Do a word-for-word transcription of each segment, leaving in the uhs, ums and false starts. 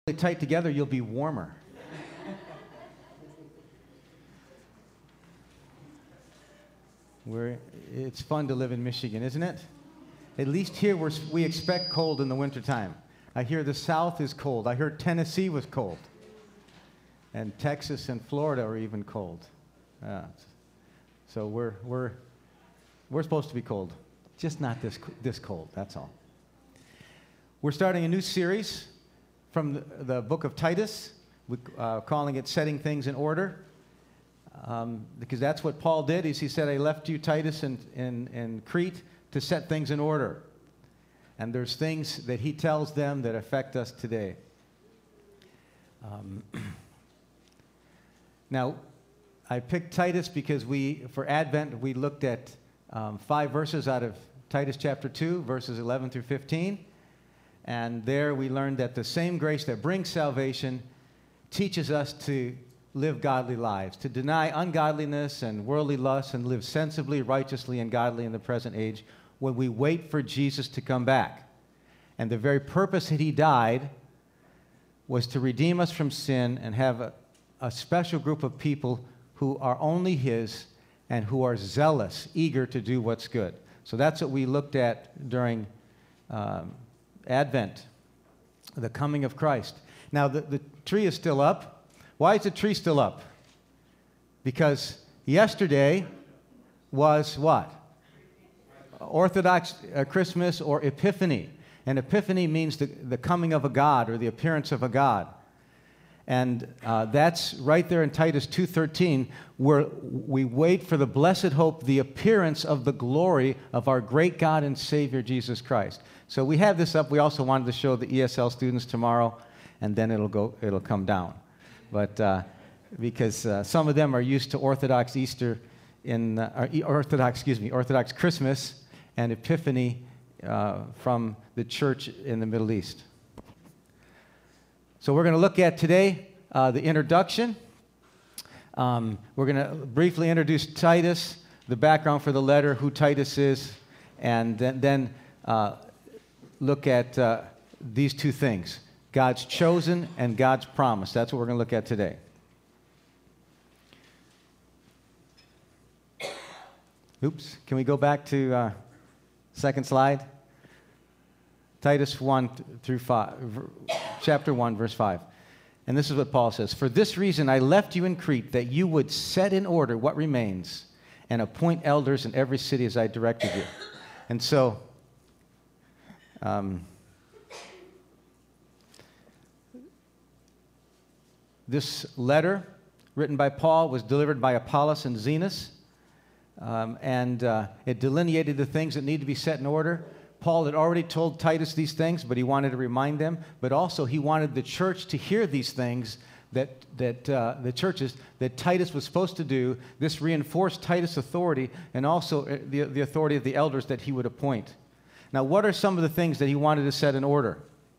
really tight together, you'll be warmer. We're, it's fun to live in Michigan, isn't it? At least here we're, we expect cold in the wintertime. I hear the South is cold. I heard Tennessee was cold. And Texas and Florida are even cold. Uh, so we're, we're, we're supposed to be cold. Just not this, this cold, that's all. We're starting a new series from the, the book of Titus, we, uh, calling it Setting Things in Order. Um, because that's what Paul did. Is he said, I left you, Titus, in, in, in Crete to set things in order. And there's things that he tells them that affect us today. Um, now, I picked Titus because we, for Advent, we looked at um, five verses out of Titus chapter two, verses eleven through fifteen. And there we learned that the same grace that brings salvation teaches us to live godly lives, to deny ungodliness and worldly lusts and live sensibly, righteously, and godly in the present age when we wait for Jesus to come back. And the very purpose that he died was to redeem us from sin and have a, a special group of people who are only his and who are zealous, eager to do what's good. So that's what we looked at during um, Advent, the coming of Christ. Now, the, the tree is still up. Why is the tree still up? Because yesterday was what? Orthodox uh, Christmas or Epiphany. And Epiphany means the, the coming of a God or the appearance of a God. And uh, that's right there in Titus two thirteen, where we wait for the blessed hope, the appearance of the glory of our great God and Savior, Jesus Christ. So we have this up. We also wanted to show the E S L students tomorrow, and then it'll go. It'll come down. But uh, because uh, some of them are used to Orthodox Easter, in uh, or Orthodox, excuse me, Orthodox Christmas and Epiphany uh, from the church in the Middle East. So we're going to look at today uh, the introduction. Um, we're going to briefly introduce Titus, the background for the letter, who Titus is, and then, then uh, look at uh, these two things. God's chosen and God's promise. That's what we're going to look at today. Oops. Can we go back to uh, second slide? Titus one through five, chapter one, verse five. And this is what Paul says. For this reason I left you in Crete, that you would set in order what remains and appoint elders in every city as I directed you. And so... Um, This letter, written by Paul, was delivered by Apollos and Zenas, um, and uh, it delineated the things that need to be set in order. Paul had already told Titus these things, but he wanted to remind them. But also, he wanted the church to hear these things that that uh, the churches that Titus was supposed to do. This reinforced Titus' authority and also the the authority of the elders that he would appoint. Now, what are some of the things that he wanted to set in order?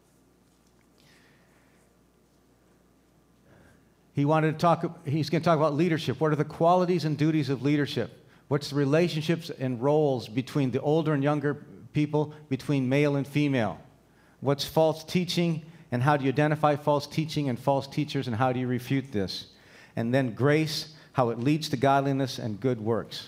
He wanted to talk, he's going to talk about leadership. What are the qualities and duties of leadership? What's the relationships and roles between the older and younger people, between male and female? What's false teaching, and how do you identify false teaching and false teachers, and how do you refute this? And then grace, how it leads to godliness and good works.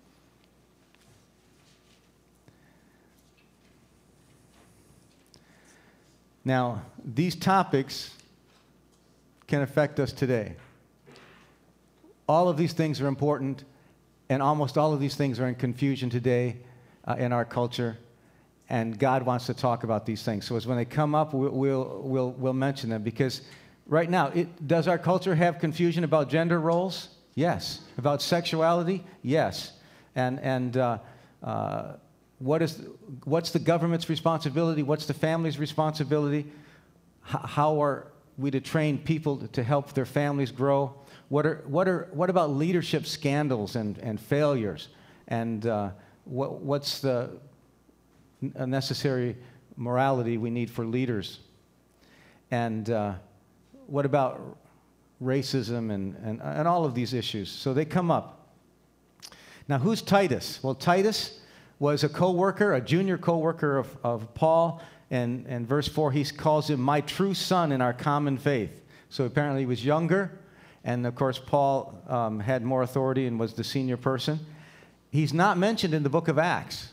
Now, these topics can affect us today. All of these things are important, and almost all of these things are in confusion today uh, in our culture, and God wants to talk about these things. So as when they come up, we'll, we'll, we'll, we'll mention them, because right now, it, does our culture have confusion about gender roles? Yes. About sexuality? Yes. And, and uh, uh, what is, what's the government's responsibility? What's the family's responsibility? H- how are we to train people to help their families grow? What are what are what about leadership scandals and, and failures? And uh, what what's the necessary morality we need for leaders? And uh, what about racism and, and and all of these issues? So they come up. Now, who's Titus? Well, Titus was a co-worker, a junior co-worker of, of Paul, And, and verse four, he calls him my true son in our common faith. So apparently he was younger, and of course Paul um, had more authority and was the senior person. He's not mentioned in the book of Acts,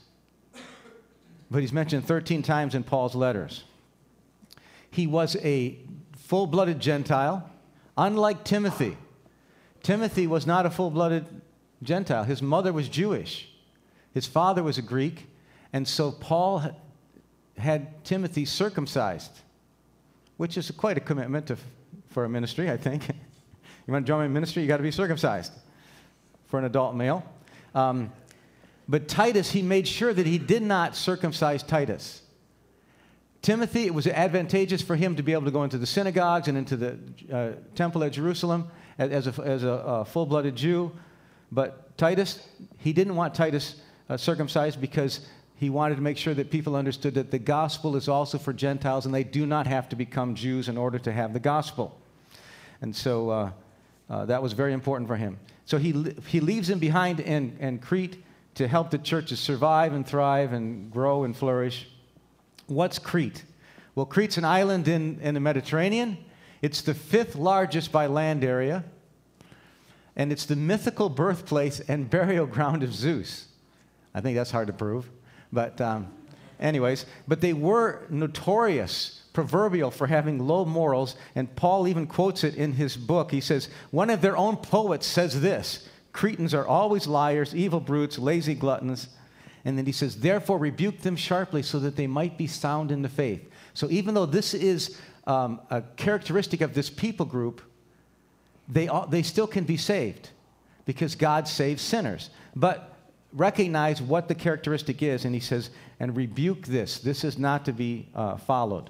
but he's mentioned thirteen times in Paul's letters. He was a full-blooded Gentile, unlike Timothy. Timothy was not a full-blooded Gentile. His mother was Jewish. His father was a Greek, and so Paul had Timothy circumcised, which is quite a commitment to, for a ministry, I think. You want to join a ministry, you got to be circumcised for an adult male. Um, but Titus, he made sure that he did not circumcise Titus. Timothy, it was advantageous for him to be able to go into the synagogues and into the uh, temple at Jerusalem as a, as a, a full-blooded Jew. But Titus, he didn't want Titus uh, circumcised because he wanted to make sure that people understood that the gospel is also for Gentiles and they do not have to become Jews in order to have the gospel. And so uh, uh, that was very important for him. So he he leaves him behind in, in Crete to help the churches survive and thrive and grow and flourish. What's Crete? Well, Crete's an island in, in the Mediterranean. It's the fifth largest by land area, and it's the mythical birthplace and burial ground of Zeus. I think that's hard to prove. But um, anyways, but they were notorious, proverbial for having low morals, and Paul even quotes it in his book. He says, one of their own poets says this, Cretans are always liars, evil brutes, lazy gluttons. And then he says, therefore rebuke them sharply so that they might be sound in the faith. So even though this is um, a characteristic of this people group, they, all, they still can be saved because God saves sinners. But recognize what the characteristic is, and he says, and rebuke this. This is not to be uh, followed.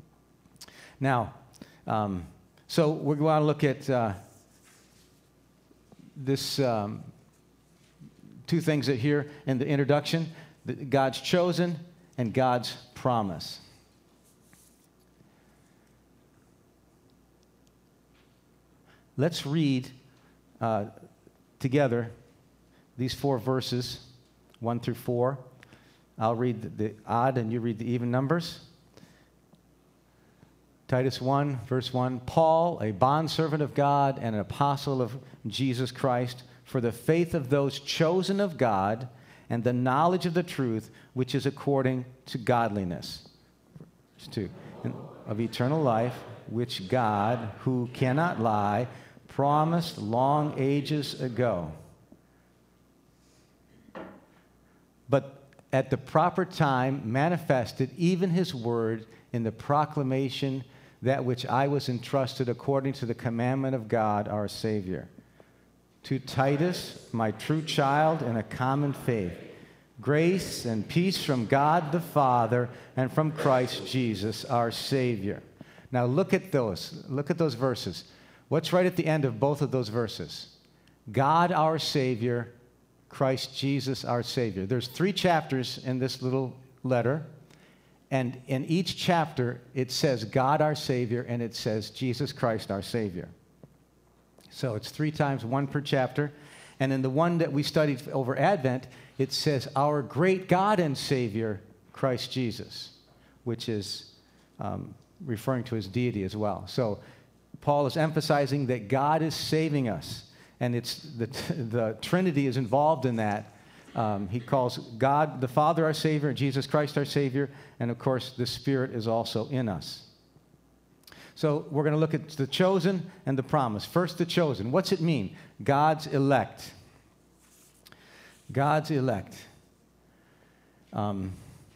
Now, um, so we're going to look at uh, this um, two things that here in the introduction, God's chosen and God's promise. Let's read uh, together these four verses, one through four. I'll read the, the odd and you read the even numbers. Titus one, verse one, Paul, a bondservant of God and an apostle of Jesus Christ, for the faith of those chosen of God and the knowledge of the truth, which is according to godliness. Verse two, of eternal life, which God, who cannot lie, promised long ages ago. But at the proper time manifested even his word in the proclamation that which I was entrusted according to the commandment of God our Savior. To Titus, my true child in a common faith, grace and peace from God the Father and from Christ Jesus our Savior. Now look at those. Look at those verses. What's right at the end of both of those verses? God our Savior, Christ Jesus our Savior. There's three chapters in this little letter, and in each chapter it says God our Savior and it says Jesus Christ our Savior. So it's three times, one per chapter. And in the one that we studied over Advent, it says our great God and Savior, Christ Jesus, which is um, referring to his deity as well. So Paul is emphasizing that God is saving us. And it's the, the Trinity is involved in that. Um, he calls God the Father our Savior, Jesus Christ our Savior, and of course the Spirit is also in us. So we're going to look at the chosen and the promise. First, the chosen. What's it mean? God's elect. God's elect. Um,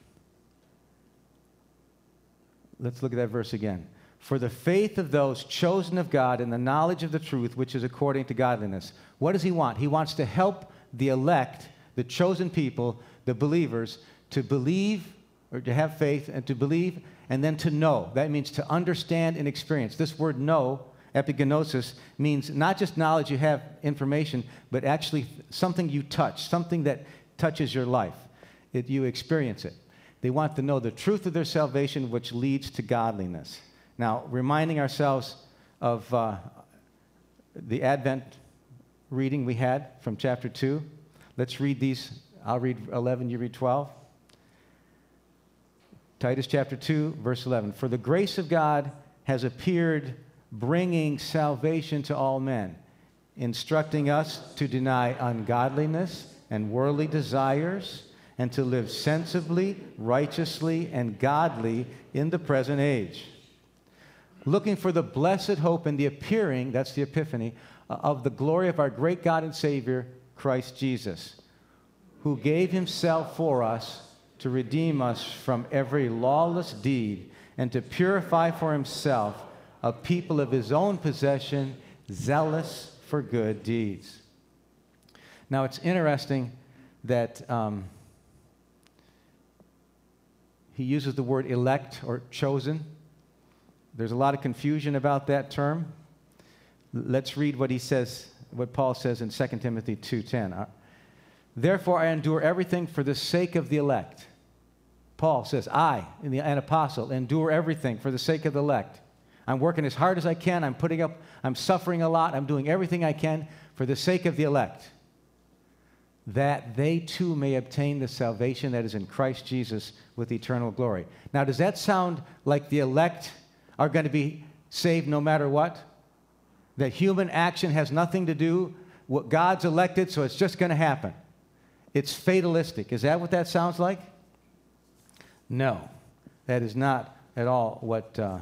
let's look at that verse again. For the faith of those chosen of God and the knowledge of the truth, which is according to godliness. What does he want? He wants to help the elect, the chosen people, the believers, to believe or to have faith and to believe and then to know. That means to understand and experience. This word know, epigenosis, means not just knowledge, you have information, but actually something you touch, something that touches your life. It, you experience it. They want to know the truth of their salvation, which leads to godliness. Now, reminding ourselves of uh, the Advent reading we had from chapter two. Let's read these. I'll read eleven, you read twelve. Titus chapter two, verse eleven. For the grace of God has appeared, bringing salvation to all men, instructing us to deny ungodliness and worldly desires, and to live sensibly, righteously, and godly in the present age, looking for the blessed hope and the appearing, that's the epiphany, of the glory of our great God and Savior, Christ Jesus, who gave himself for us to redeem us from every lawless deed and to purify for himself a people of his own possession, zealous for good deeds. Now, it's interesting that um, he uses the word elect or chosen. There's a lot of confusion about that term. Let's read what he says, what Paul says in Second Timothy two ten. Therefore, I endure everything for the sake of the elect. Paul says, I, an apostle, endure everything for the sake of the elect. I'm working as hard as I can. I'm putting up, I'm suffering a lot. I'm doing everything I can for the sake of the elect, that they too may obtain the salvation that is in Christ Jesus with eternal glory. Now, does that sound like the elect are going to be saved no matter what? That human action has nothing to do with God's elected, so it's just going to happen. It's fatalistic. Is that what that sounds like? No, that is not at all what uh,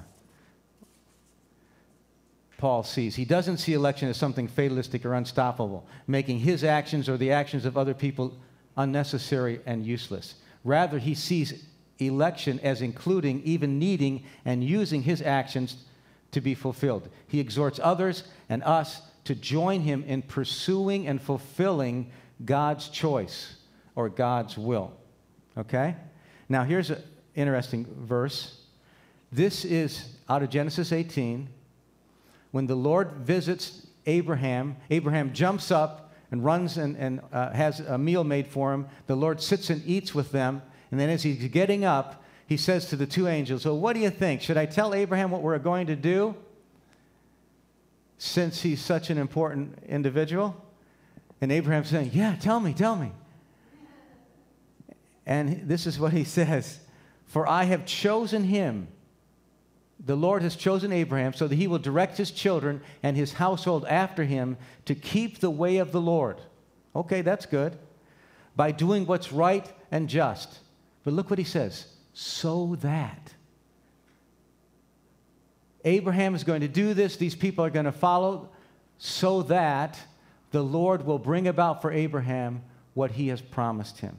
Paul sees. He doesn't see election as something fatalistic or unstoppable, making his actions or the actions of other people unnecessary and useless. Rather, he sees election as including, even needing, and using his actions to be fulfilled. He exhorts others and us to join him in pursuing and fulfilling God's choice or God's will. Okay? Now, here's an interesting verse. This is out of Genesis eighteen. When the Lord visits Abraham, Abraham jumps up and runs and, and uh, has a meal made for him. The Lord sits and eats with them. And then as he's getting up, he says to the two angels, "So what do you think? Should I tell Abraham what we're going to do, since he's such an important individual?" And Abraham's saying, "Yeah, tell me, tell me." And this is what he says: "For I have chosen him." The Lord has chosen Abraham so that he will direct his children and his household after him to keep the way of the Lord. Okay, that's good. By doing what's right and just. But look what he says. So that. Abraham is going to do this. These people are going to follow. So that the Lord will bring about for Abraham what he has promised him.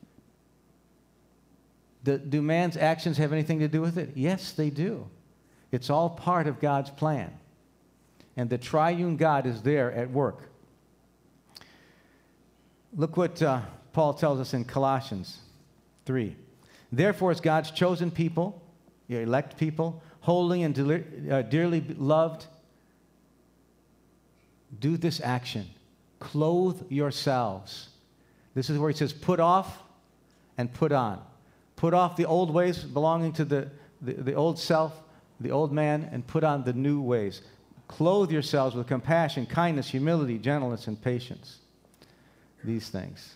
Do, do man's actions have anything to do with it? Yes, they do. It's all part of God's plan. And the triune God is there at work. Look what uh, Paul tells us in Colossians three. Therefore, as God's chosen people, your elect people, holy and de- uh, dearly loved, do this action. Clothe yourselves. This is where he says, put off and put on. Put off the old ways belonging to the, the, the old self, the old man, and put on the new ways. Clothe yourselves with compassion, kindness, humility, gentleness, and patience. These things.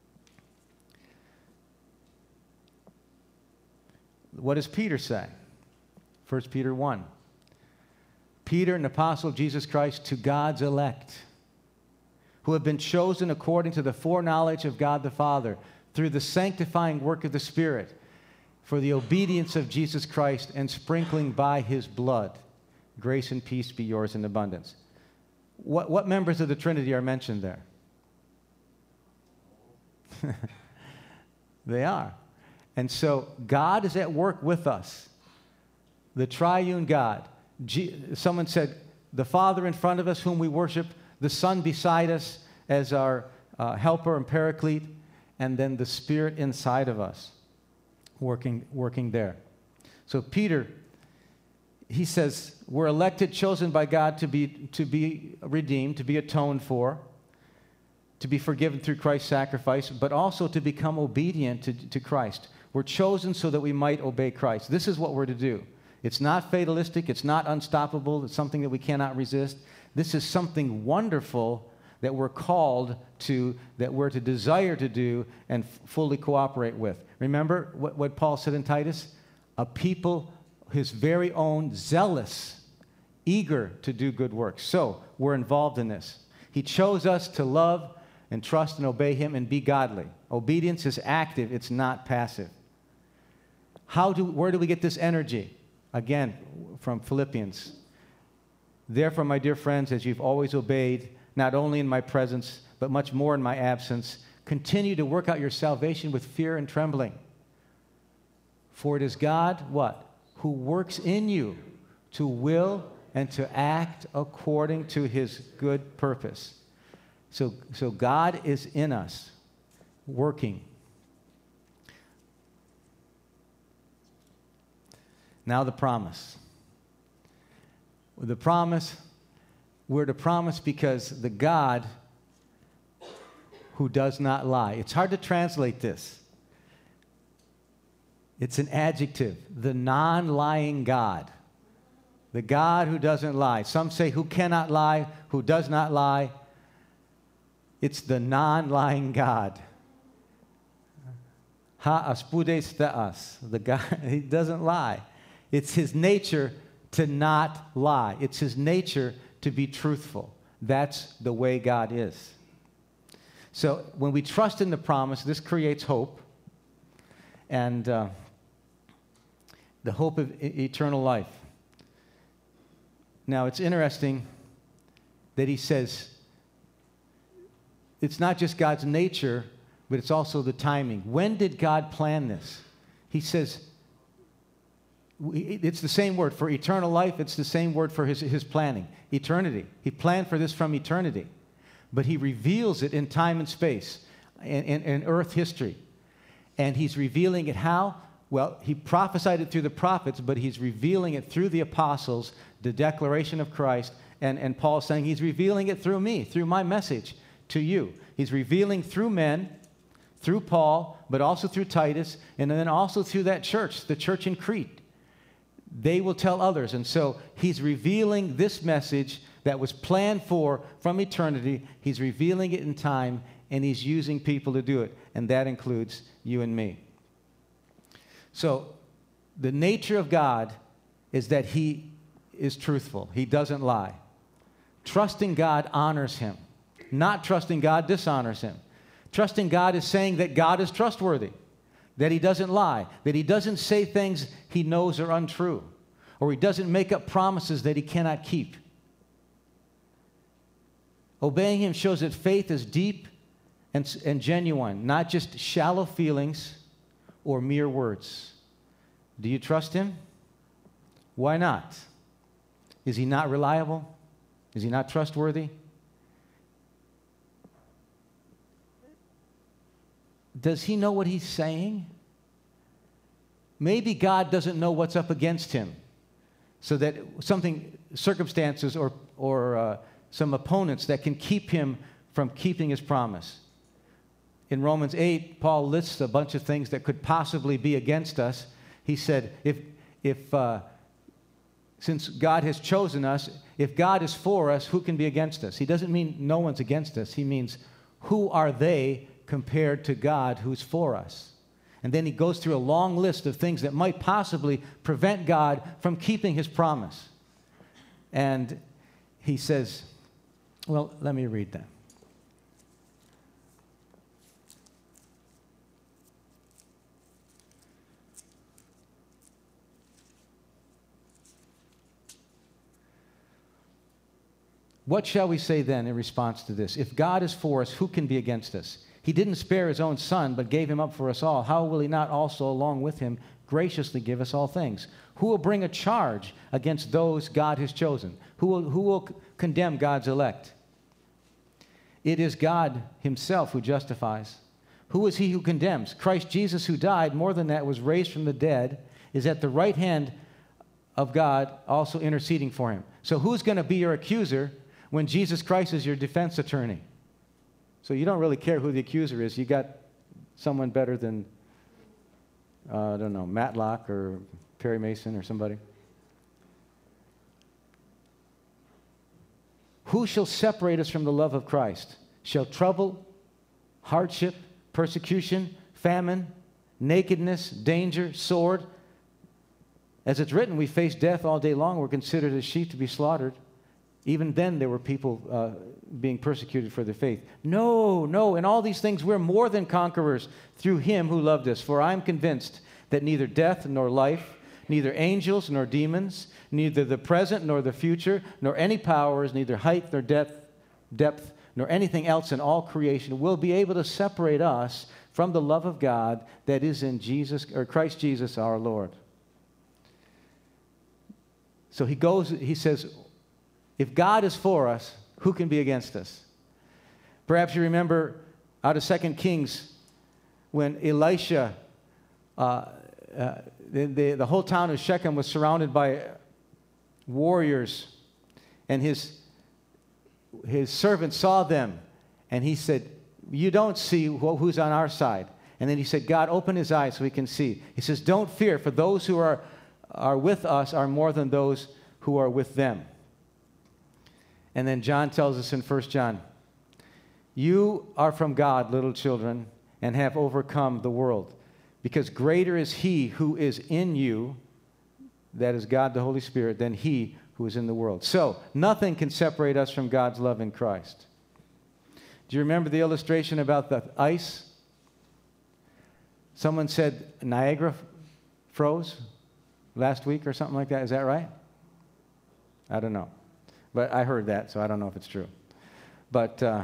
What does Peter say? First Peter one. Peter, an apostle of Jesus Christ, to God's elect, who have been chosen according to the foreknowledge of God the Father, through the sanctifying work of the Spirit, for the obedience of Jesus Christ and sprinkling by his blood. Grace and peace be yours in abundance. What, what members of the Trinity are mentioned there? They are. And so God is at work with us. The triune God. G- someone said, the Father in front of us whom we worship, the Son beside us as our uh, helper and paraclete, and then the Spirit inside of us. Working, working there. So Peter, he says, we're elected, chosen by God to be, to be redeemed, to be atoned for, to be forgiven through Christ's sacrifice, but also to become obedient to, to Christ. We're chosen so that we might obey Christ. This is what we're to do. It's not fatalistic. It's not unstoppable. It's something that we cannot resist. This is something wonderful that we're called to, that we're to desire to do and f- fully cooperate with. Remember what, what Paul said in Titus? a people, his very own, zealous, eager to do good works. So we're involved in this. He chose us to love and trust and obey him and be godly. Obedience is active, it's not passive. How do, where do we get this energy? Again, from Philippians. Therefore, my dear friends, as you've always obeyed, not only in my presence, but much more in my absence, continue to work out your salvation with fear and trembling. For it is God, what? Who works in you to will and to act according to his good purpose. So, so God is in us, working. Now the promise. The promise, we're to promise because the God who does not lie. It's hard to translate this. It's an adjective. The non-lying God. The God who doesn't lie. Some say who cannot lie, who does not lie. It's the non-lying God. Ha aspudes theas. The God, he doesn't lie. It's his nature to not lie. It's his nature to be truthful. That's the way God is. So when we trust in the promise, this creates hope. And uh, the hope of e- eternal life. Now, it's interesting that he says it's not just God's nature, but it's also the timing. When did God plan this? He says, it's the same word for eternal life. It's the same word for his, his planning, eternity. He planned for this from eternity, but he reveals it in time and space, in, in, in earth history. And he's revealing it how? Well, he prophesied it through the prophets, but he's revealing it through the apostles, the declaration of Christ, and, and Paul saying he's revealing it through me, through my message to you. He's revealing through men, through Paul, but also through Titus, and then also through that church, the church in Crete. They will tell others. And so he's revealing this message that was planned for from eternity. He's revealing it in time, and he's using people to do it. And that includes you and me. So the nature of God is that he is truthful. He doesn't lie. Trusting God honors him. Not trusting God dishonors him. Trusting God is saying that God is trustworthy, that he doesn't lie, that he doesn't say things he knows are untrue, or he doesn't make up promises that he cannot keep. Obeying him shows that faith is deep and, and genuine, not just shallow feelings or mere words. Do you trust him? Why not? Is he not reliable? Is he not trustworthy? Does he know what he's saying? Maybe God doesn't know what's up against him, so that something, circumstances or, or uh, some opponents that can keep him from keeping his promise. In Romans eight, Paul lists a bunch of things that could possibly be against us. He said, if, if uh, since God has chosen us, if God is for us, who can be against us? He doesn't mean no one's against us. He means, who are they compared to God who's for us? And then he goes through a long list of things that might possibly prevent God from keeping his promise. And he says, well, let me read that. What shall we say then in response to this? If God is for us, who can be against us? He didn't spare his own son, but gave him up for us all. How will he not also, along with him, graciously give us all things? Who will bring a charge against those God has chosen? Who will, who will condemn God's elect? It is God himself who justifies. Who is he who condemns? Christ Jesus, who died, more than that, was raised from the dead, is at the right hand of God, also interceding for him. So who's going to be your accuser when Jesus Christ is your defense attorney? So you don't really care who the accuser is. You got someone better than, uh, I don't know, Matlock or Perry Mason or somebody. Who shall separate us from the love of Christ? Shall trouble, hardship, persecution, famine, nakedness, danger, sword? As it's written, we face death all day long. We're considered as sheep to be slaughtered. Even then, there were people uh, being persecuted for their faith. No, no, in all these things, we're more than conquerors through him who loved us. For I'm convinced that neither death nor life, neither angels nor demons, neither the present nor the future, nor any powers, neither height nor depth, depth, nor anything else in all creation will be able to separate us from the love of God that is in Jesus, or Christ Jesus our Lord. So he goes, he says, if God is for us, who can be against us? Perhaps you remember out of Second Kings when Elisha, uh, uh, the, the, the whole town of Shechem was surrounded by warriors, and his, his servant saw them, and he said, you don't see who's on our side. And then he said, God, open his eyes so he can see. He says, don't fear, for those who are, are with us are more than those who are with them. And then John tells us in First John, you are from God, little children, and have overcome the world, because greater is he who is in you, that is God the Holy Spirit, than he who is in the world. So, nothing can separate us from God's love in Christ. Do you remember the illustration about the ice? Someone said Niagara froze last week or something like that. Is that right? I don't know. But I heard that, so I don't know if it's true. But uh,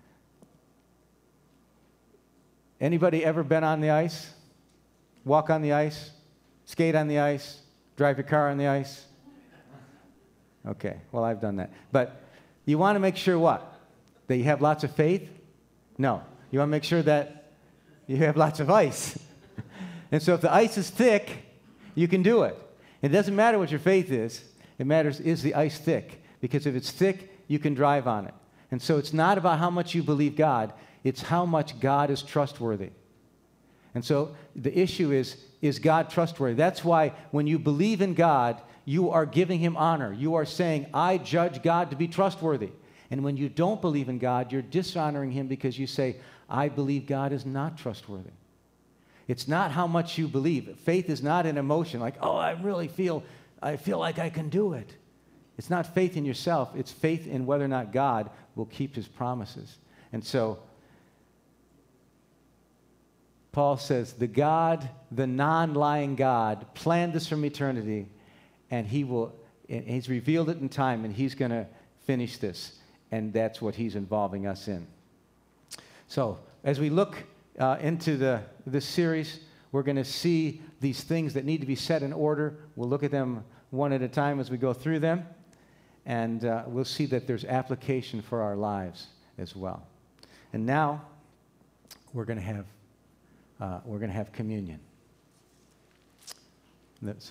anybody ever been on the ice? Walk on the ice? Skate on the ice? Drive your car on the ice? Okay, well, I've done that. But you want to make sure what? That you have lots of faith? No. You want to make sure that you have lots of ice. And so if the ice is thick, you can do it. It doesn't matter what your faith is. It matters, is the ice thick? Because if it's thick, you can drive on it. And so it's not about how much you believe God. It's how much God is trustworthy. And so the issue is, is God trustworthy? That's why when you believe in God, you are giving him honor. You are saying, I judge God to be trustworthy. And when you don't believe in God, you're dishonoring him because you say, I believe God is not trustworthy. It's not how much you believe. Faith is not an emotion like, oh, I really feel, I feel like I can do it. It's not faith in yourself. It's faith in whether or not God will keep his promises. And so Paul says, the God, the non-lying God, planned this from eternity, and he will, and he's revealed it in time, and he's going to finish this. And that's what he's involving us in. So as we look uh, into the this series, we're going to see these things that need to be set in order. We'll look at them one at a time as we go through them. And uh, we'll see that there's application for our lives as well. And now we're going to have uh, we're going to have communion. That's